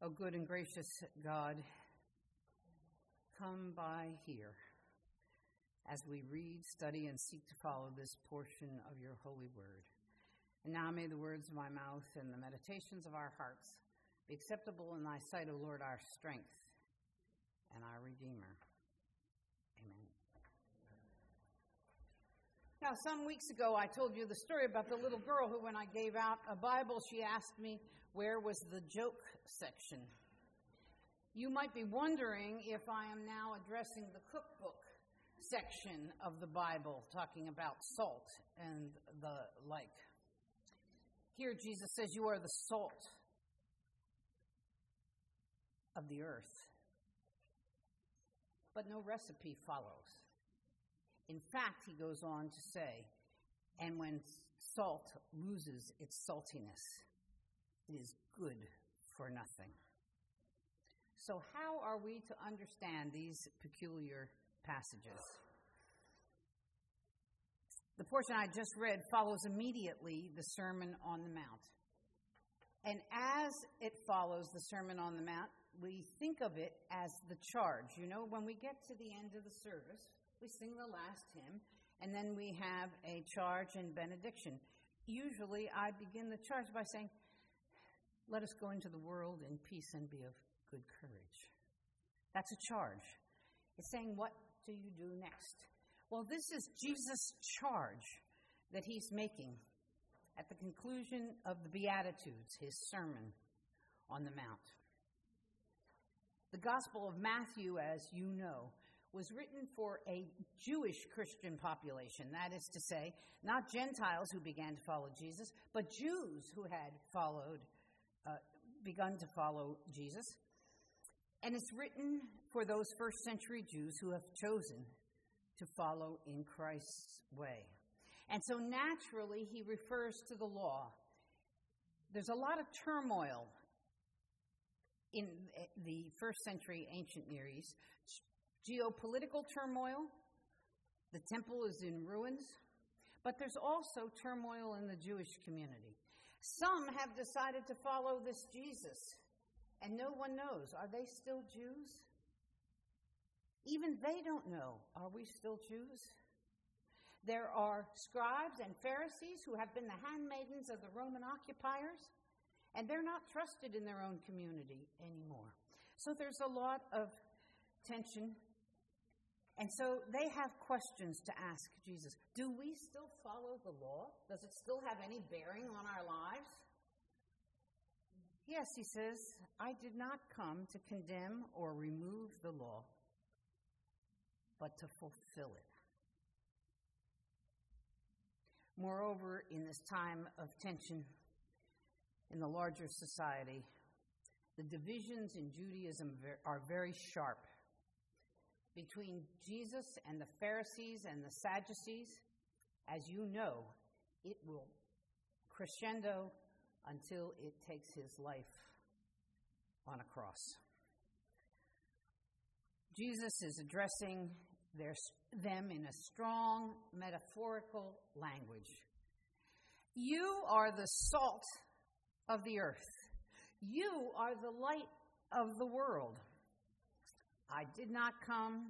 O good and gracious God, come by here as we read, study, and seek to follow this portion of your holy word. And now may the words of my mouth and the meditations of our hearts be acceptable in thy sight, O Lord, our strength and our Redeemer. Amen. Now, some weeks ago, I told you the story about the little girl who, when I gave out a Bible, she asked me where was the joke section. You might be wondering if I am now addressing the cookbook section of the Bible, talking about salt and the like. Here, Jesus says, you are the salt of the earth. But no recipe follows. In fact, he goes on to say, and when salt loses its saltiness, it is good for nothing. So how are we to understand these peculiar passages? The portion I just read follows immediately the Sermon on the Mount. And as it follows the Sermon on the Mount, we think of it as the charge. You know, when we get to the end of the service, we sing the last hymn, and then we have a charge and benediction. Usually I begin the charge by saying, let us go into the world in peace and be of good courage. That's a charge. It's saying, what do you do next? Well, this is Jesus' charge that he's making at the conclusion of the Beatitudes, his Sermon on the Mount. The Gospel of Matthew, as you know, was written for a Jewish Christian population. That is to say, not Gentiles who began to follow Jesus, but Jews who had begun to follow Jesus. And it's written for those first century Jews who have chosen to follow in Christ's way. And so naturally, he refers to the law. There's a lot of turmoil in the first century ancient Near East. Geopolitical turmoil. The temple is in ruins. But there's also turmoil in the Jewish community. Some have decided to follow this Jesus, and no one knows. Are they still Jews? Even they don't know. Are we still Jews? There are scribes and Pharisees who have been the handmaidens of the Roman occupiers, and they're not trusted in their own community anymore. So there's a lot of tension. And so they have questions to ask Jesus. Do we still follow the law? Does it still have any bearing on our lives? Yes, he says, I did not come to condemn or remove the law, but to fulfill it. Moreover, in this time of tension in the larger society, the divisions in Judaism are very sharp. Between Jesus and the Pharisees and the Sadducees, as you know, it will crescendo until it takes his life on a cross. Jesus is addressing them in a strong metaphorical language. You are the salt of the earth. You are the light of the world. I did not come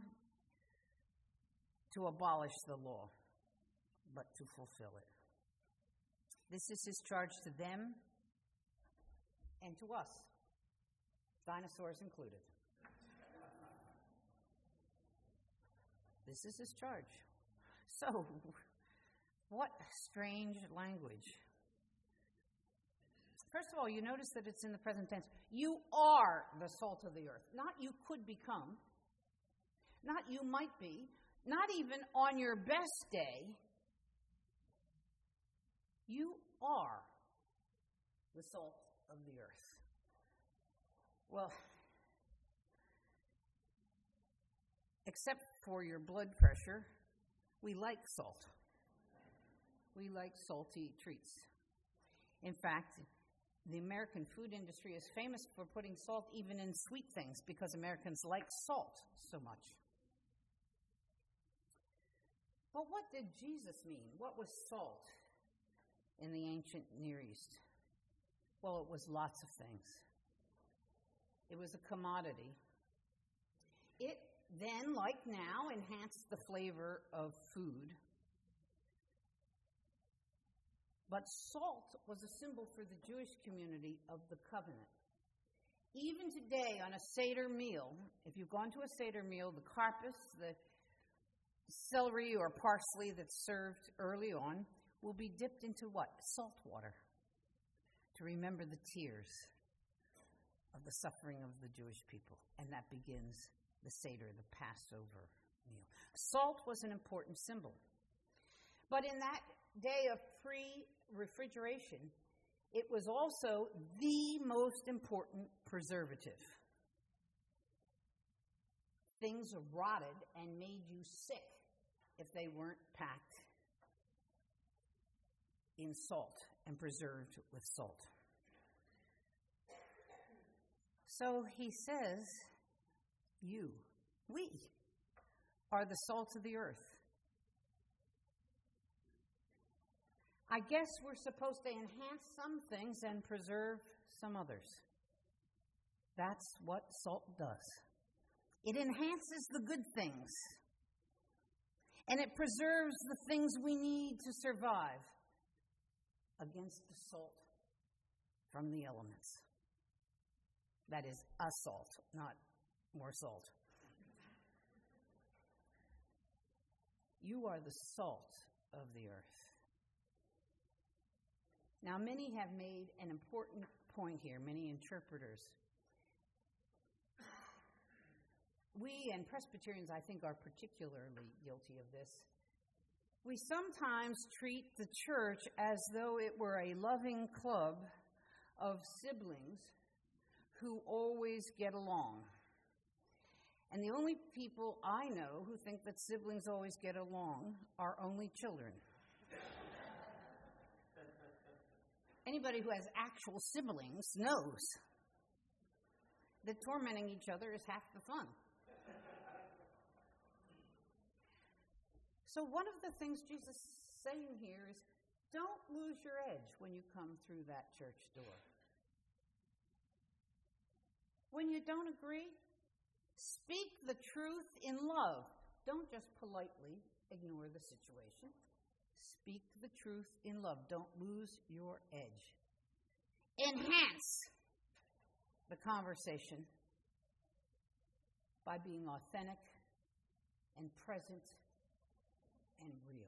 to abolish the law, but to fulfill it. This is his charge to them and to us, dinosaurs included. This is his charge. So, what strange language. First of all, you notice that it's in the present tense. You are the salt of the earth. Not you could become. Not you might be. Not even on your best day. You are the salt of the earth. Well, except for your blood pressure, we like salt. We like salty treats. In fact, the American food industry is famous for putting salt even in sweet things because Americans like salt so much. But what did Jesus mean? What was salt in the ancient Near East? Well, it was lots of things. It was a commodity. It then, like now, enhanced the flavor of food. But salt was a symbol for the Jewish community of the covenant. Even today on a Seder meal, if you've gone to a Seder meal, the karpas, the celery or parsley that's served early on, will be dipped into what? Salt water, to remember the tears of the suffering of the Jewish people. And that begins the Seder, the Passover meal. Salt was an important symbol. But in that day of pre-refrigeration, it was also the most important preservative. Things rotted and made you sick if they weren't packed in salt and preserved with salt. So he says, we are the salt of the earth. I guess we're supposed to enhance some things and preserve some others. That's what salt does. It enhances the good things. And it preserves the things we need to survive against the salt from the elements. That is assault, not more salt. You are the salt of the earth. Now, many have made an important point here, many interpreters. We and Presbyterians, I think, are particularly guilty of this. We sometimes treat the church as though it were a loving club of siblings who always get along. And the only people I know who think that siblings always get along are only children. Anybody who has actual siblings knows that tormenting each other is half the fun. So one of the things Jesus is saying here is, don't lose your edge when you come through that church door. When you don't agree, speak the truth in love. Don't just politely ignore the situation. Speak the truth in love. Don't lose your edge. Enhance the conversation by being authentic and present and real.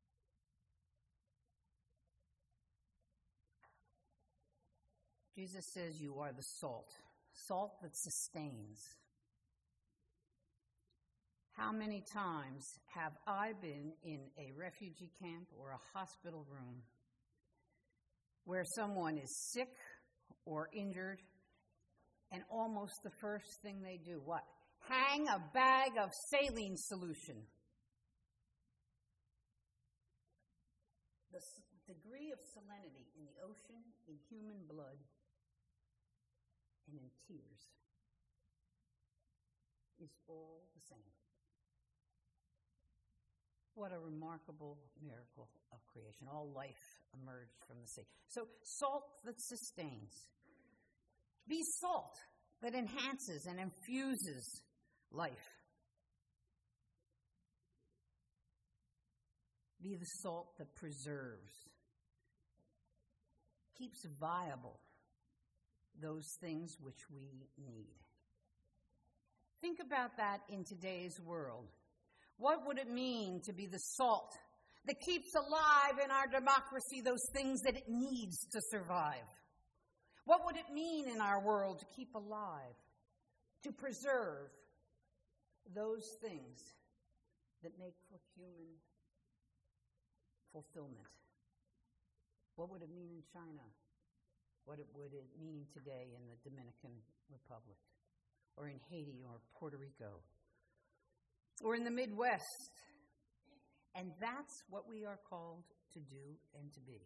Jesus says you are the salt that sustains. How many times have I been in a refugee camp or a hospital room where someone is sick or injured, and almost the first thing they do, what? Hang a bag of saline solution. The degree of salinity in the ocean, in human blood, and in tears is all the same. What a remarkable miracle of creation. All life emerged from the sea. So, salt that sustains. Be salt that enhances and infuses life. Be the salt that preserves, keeps viable those things which we need. Think about that in today's world. What would it mean to be the salt that keeps alive in our democracy those things that it needs to survive? What would it mean in our world to keep alive, to preserve those things that make for human fulfillment? What would it mean in China? What would it mean today in the Dominican Republic, or in Haiti, or Puerto Rico, or in the Midwest? And that's what we are called to do and to be.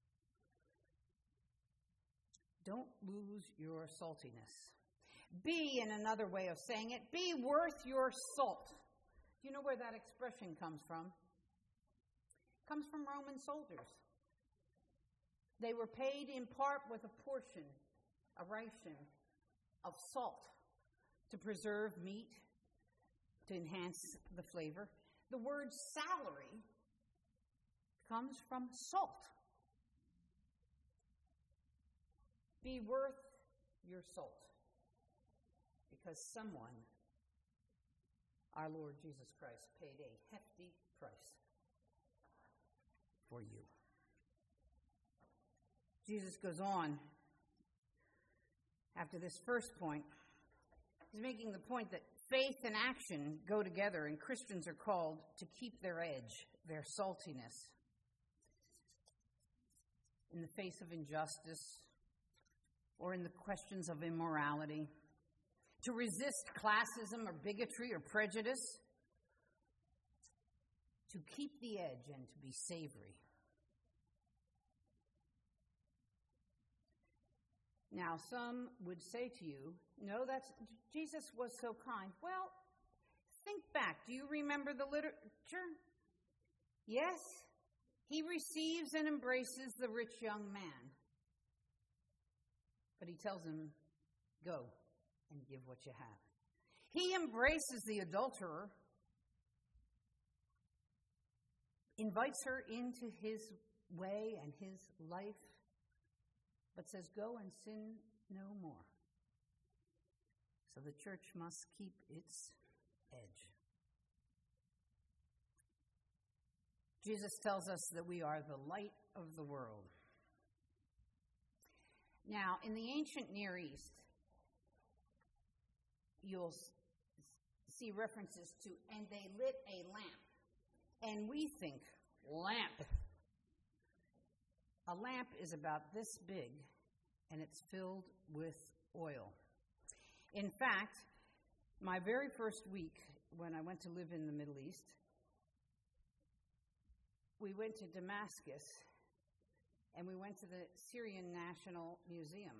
Don't lose your saltiness. Be, in another way of saying it, be worth your salt. Do you know where that expression comes from? It comes from Roman soldiers. They were paid in part with a portion, a ration, of salt to preserve meat, to enhance the flavor. The word salary comes from salt. Be worth your salt, because someone, our Lord Jesus Christ, paid a hefty price for you. Jesus goes on after this first point. He's making the point that faith and action go together, and Christians are called to keep their edge, their saltiness, in the face of injustice or in the questions of immorality, to resist classism or bigotry or prejudice, to keep the edge and to be savory. Now, some would say to you, no, Jesus was so kind. Well, think back. Do you remember the literature? Yes, he receives and embraces the rich young man. But he tells him, go and give what you have. He embraces the adulterer, invites her into his way and his life, but says, go and sin no more. So the church must keep its edge. Jesus tells us that we are the light of the world. Now, in the ancient Near East, you'll see references to, and they lit a lamp. And we think, lamp. A lamp is about this big, and it's filled with oil. In fact, my very first week when I went to live in the Middle East, we went to Damascus, and we went to the Syrian National Museum.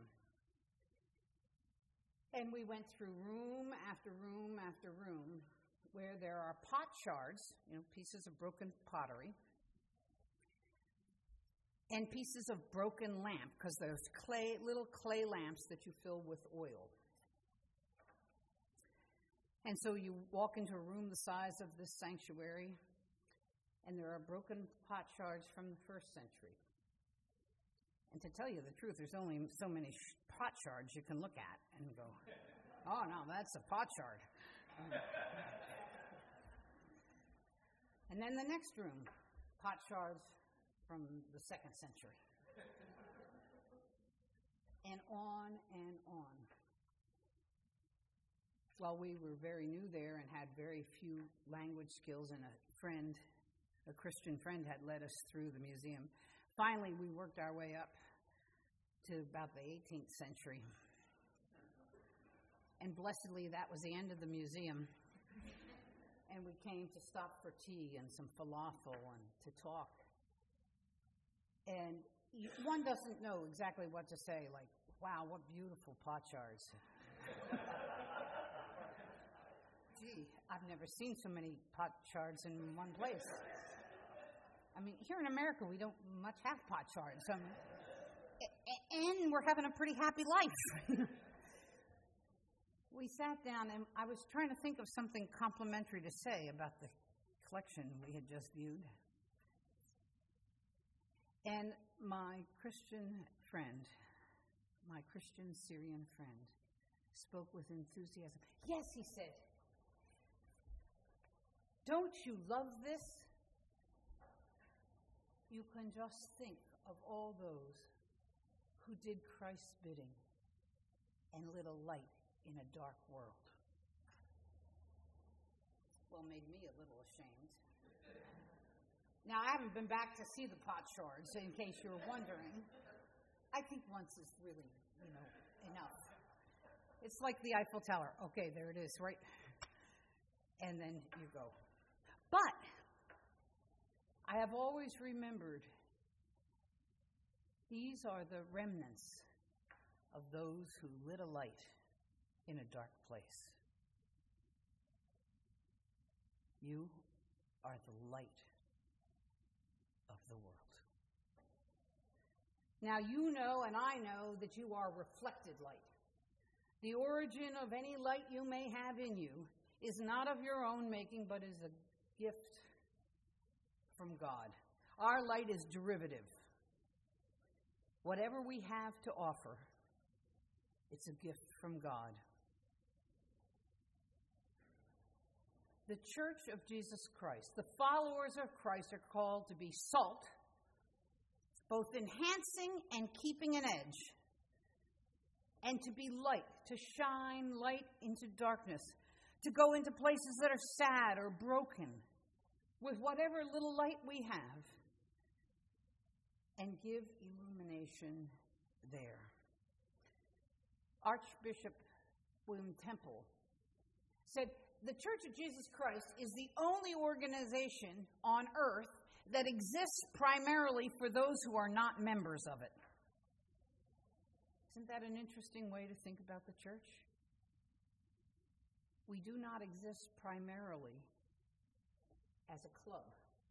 And we went through room after room after room where there are pot shards, pieces of broken pottery, and pieces of broken lamp, because there's little clay lamps that you fill with oil. And so you walk into a room the size of this sanctuary, and there are broken pot shards from the first century. And to tell you the truth, there's only so many pot shards you can look at and go, oh, no, that's a pot shard. And then the next room, pot shards from the second century. And on and on. While we were very new there and had very few language skills, and a Christian friend had led us through the museum, finally we worked our way up to about the 18th century. And blessedly, that was the end of the museum. And we came to stop for tea and some falafel and to talk. And one doesn't know exactly what to say, like, wow, what beautiful pot shards. Gee, I've never seen so many pot shards in one place. I mean, here in America, we don't much have pot shards. And we're having a pretty happy life. We sat down, and I was trying to think of something complimentary to say about the collection we had just viewed. And my Christian Syrian friend, spoke with enthusiasm. Yes, he said, don't you love this? You can just think of all those who did Christ's bidding and lit a light in a dark world. Well, made me a little ashamed. Now, I haven't been back to see the pot shards, in case you were wondering. I think once is really, enough. It's like the Eiffel Tower. Okay, there it is, right? And then you go. But I have always remembered these are the remnants of those who lit a light in a dark place. You are the light of the world. Now you know and I know that you are reflected light. The origin of any light you may have in you is not of your own making, but is a gift from God. Our light is derivative. Whatever we have to offer, it's a gift from God. The Church of Jesus Christ, the followers of Christ, are called to be salt, both enhancing and keeping an edge, and to be light, to shine light into darkness, to go into places that are sad or broken with whatever little light we have, and give illumination there. Archbishop William Temple said, "The Church of Jesus Christ is the only organization on earth that exists primarily for those who are not members of it." Isn't that an interesting way to think about the church? We do not exist primarily as a club.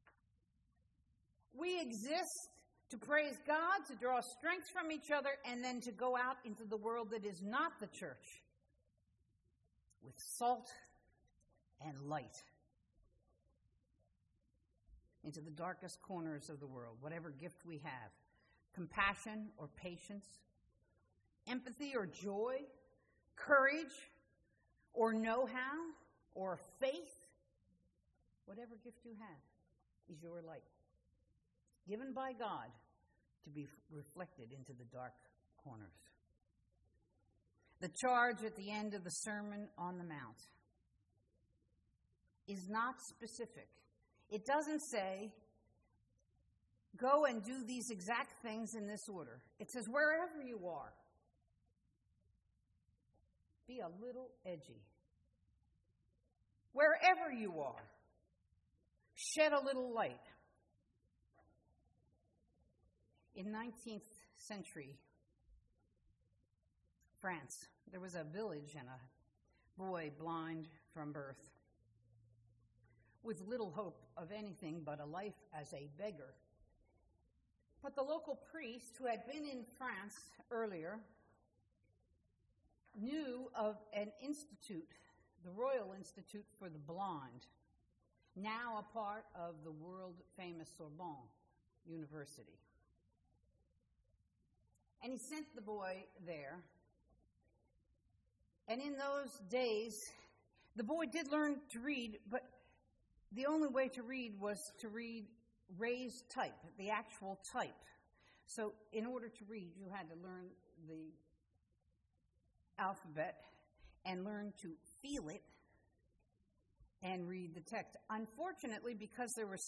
We exist to praise God, to draw strength from each other, and then to go out into the world that is not the church with salt and light into the darkest corners of the world, whatever gift we have, compassion or patience, empathy or joy, courage or know-how or faith, whatever gift you have is your light, given by God to be reflected into the dark corners. The charge at the end of the Sermon on the Mount is not specific. It doesn't say, go and do these exact things in this order. It says, wherever you are, be a little edgy. Wherever you are, shed a little light. In 19th century France, there was a village and a boy blind from birth, with little hope of anything but a life as a beggar. But the local priest, who had been in France earlier, knew of an institute, the Royal Institute for the Blind, now a part of the world-famous Sorbonne University. And he sent the boy there. And in those days, the boy did learn to read, but the only way to read was to read raised type, the actual type. So in order to read, you had to learn the alphabet and learn to feel it and read the text. Unfortunately, because there was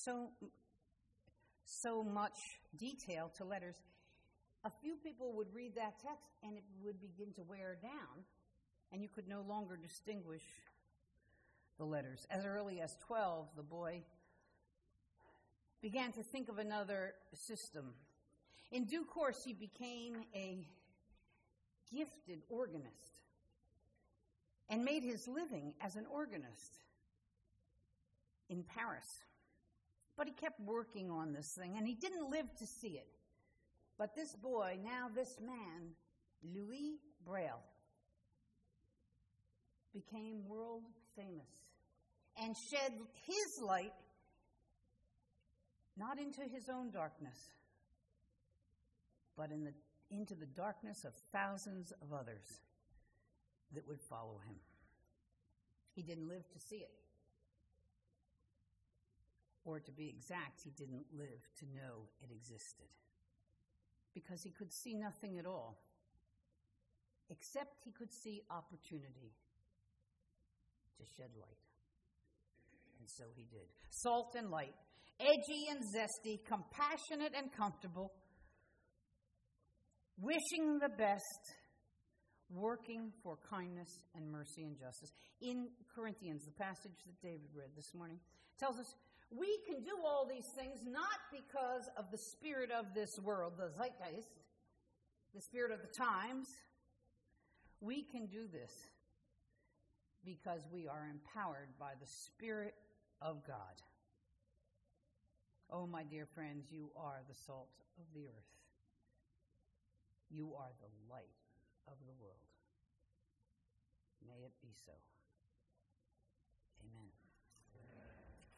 so much detail to letters, a few people would read that text and it would begin to wear down, and you could no longer distinguish the letters. As early as 12, the boy began to think of another system. In due course, he became a gifted organist and made his living as an organist in Paris. But he kept working on this thing, and he didn't live to see it. But this boy, now this man, Louis Braille, became world famous and shed his light not into his own darkness, but into the darkness of thousands of others that would follow him. He didn't live to see it. Or to be exact, he didn't live to know it existed, because he could see nothing at all, except he could see opportunity to shed light. And so he did. Salt and light, edgy and zesty, compassionate and comfortable, wishing the best, working for kindness and mercy and justice. In Corinthians, the passage that David read this morning, tells us we can do all these things not because of the spirit of this world, the zeitgeist, the spirit of the times. We can do this because we are empowered by the Spirit of God. Oh, my dear friends, you are the salt of the earth. You are the light of the world. be so.